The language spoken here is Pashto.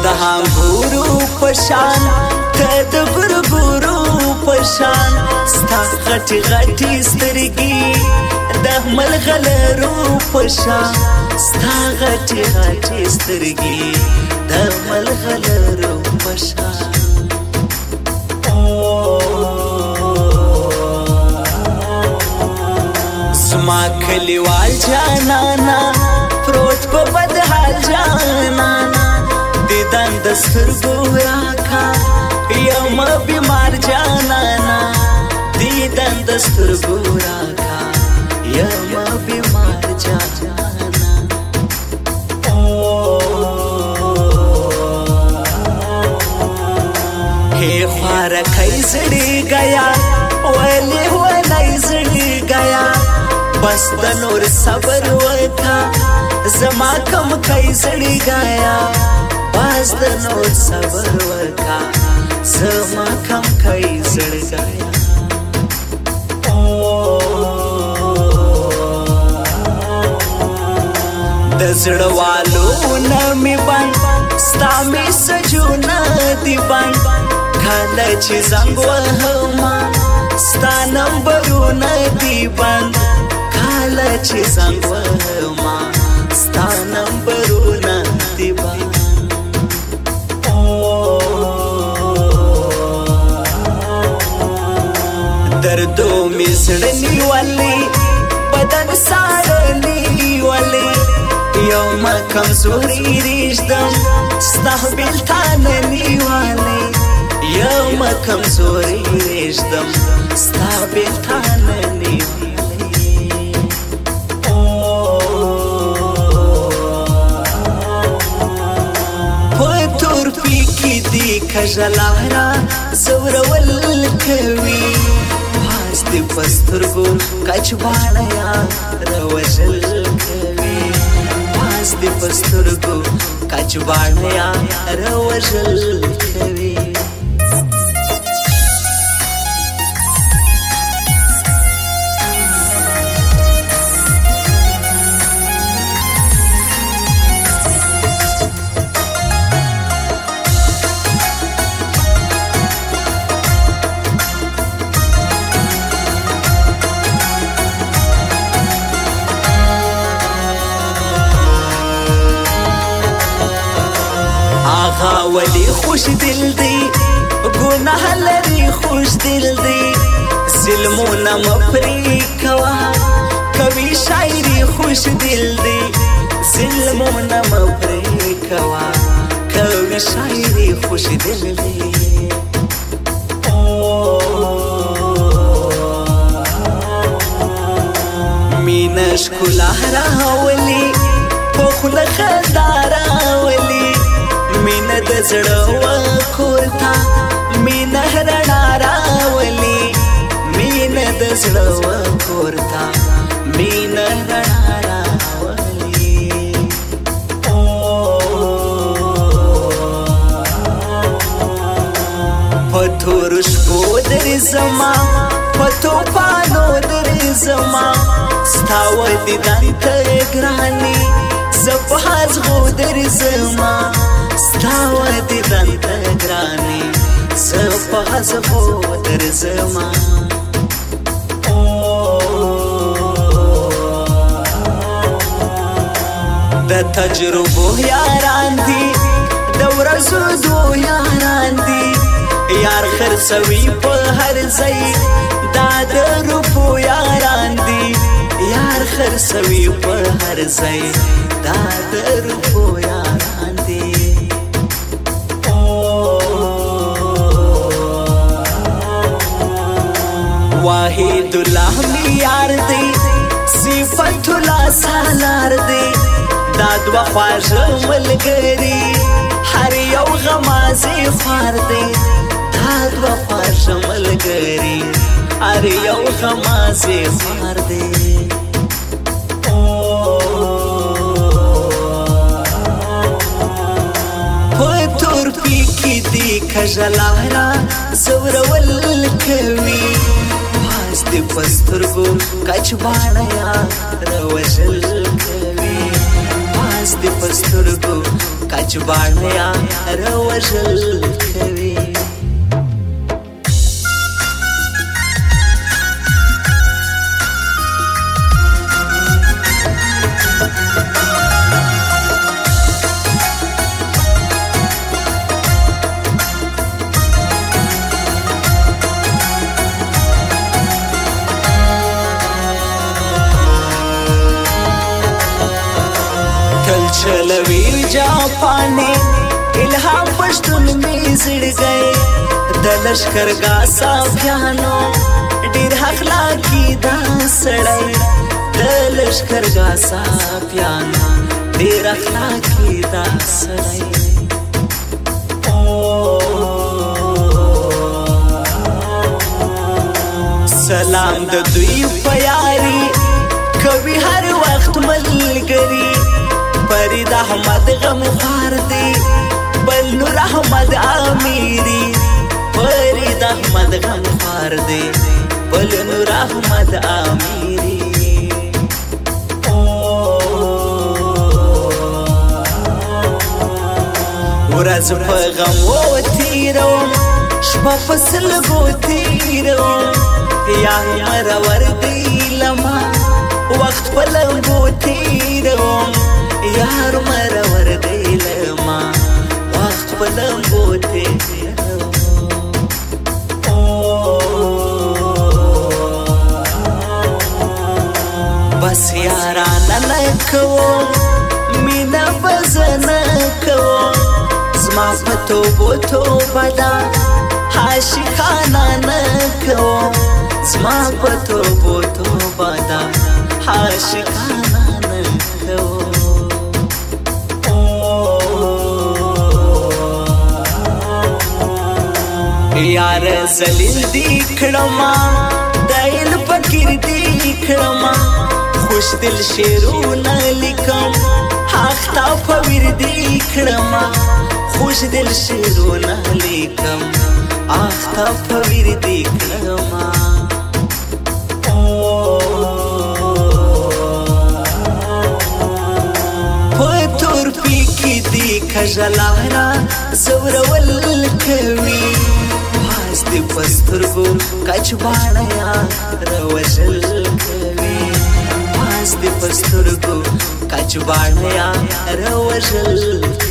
د هنګورو پشان ته د ګورګورو پشان ستا غټي غټي سترګي د ملغلرو پشان ستا غټي غټي سترګي د ملغلرو پشان زما کلیوال جانانا پروت په بدحال جانانا دیدن د سترګو راکا یم بیمار جانانا دیدن د سترګو راکا یم بیمار جانانا هی خوار کای زړی گیا ولی ولای زړی گیا بس د نور صبر وکا زما کم کای زړی گیا بس د نور صبر وکا زما کم کای زړی گیا د زړوالو نمی بند ستا می سجونه دی بند کله چې زنګ وهما ستا نمبرونه دی بند کله چې زنګ وهما ستا نمبرونه دی بند دردو می زړه نیولې بدن ساړه نیولې یوم کمزوري رېږدم ستا بېلتان نیولې یوم کمزوري رېږدم ستا بېلتان نیولې په تورپي کې دې کږه لاره زورول کوي پاس دې په سترګو کچبانه روژل کوي پاس دې په سترګو کچبانه روژل کوي آغا ولی خوش دل دی گناه لري خوش دل دی ظلمونه مپری کوا کوي شاعری خوش دل دی ظلمونه مپری کوا کوي شاعری خوش دل دی مینش کلا راولي پخله خدارا ولي مینه د زړه وکورتا مینه رڼا راولي مینه د زړه وکورتا مینه رڼا راولي په تور شپو درې زما په توپانو درې زما ستا ودیدن ته ګراني زه په هغو درې زما ستا ودیدن ته ګراني زه په هغو درې زما د تجربو یاران دي د ورځو دو یاران دي یار خرڅوي په هر ځای دا د روپو یاران دي یار خرڅوي په هر ځای دا د روپو یاران دي واحد الله می یار دی صفت الله سالار دی دا دوا خواږه ملګري هر یو غمازي خوار دی دا دوا خواږه ملګري هر یو غمازي خوار دی په تورپي کې دې کږه لاره زورول کوي پاس دې په سترګو کچبانه روژل کوي پاس دې په سترګو کچباڼیا روژل کوي چلوی جاپانی الهام پښتون می زړ گئے د لشکرګا صافیانو ډیر حق لاګي دا سړی د لشکرګا صافیانو ډیر حق لاګي دا سړی سلام د دوی پیاری کوي هر وخت ملګری فرید احمد غمخوار دی بل نور احمد امیری فرید احمد غمخوار دی بل نور احمد امیری ورځ په غمو تیروم شپه په سلګو تیروم یا مرور دی لما وخت په لمبو تیروم یار مرور دی لما وخت په لمبو تیروم بس یارانه نه کوم مینه به نه کوم زما په توبو توبه ده عاشقانه نه کوم زما په توبو توبه ده عاشقانه نه کوم یار زلیل دی کړما دایل فقیر دی کړما خوش دل شعرونه لیکم اختا فویر دی کړما خوش دل شعرونه لیکم اختا فویر دی کړما پتور پی کی دی کجلارا زورول کوي د پسترګو کچباڼیا روژل کوي پاس د پسترګو کچباڼیا روژل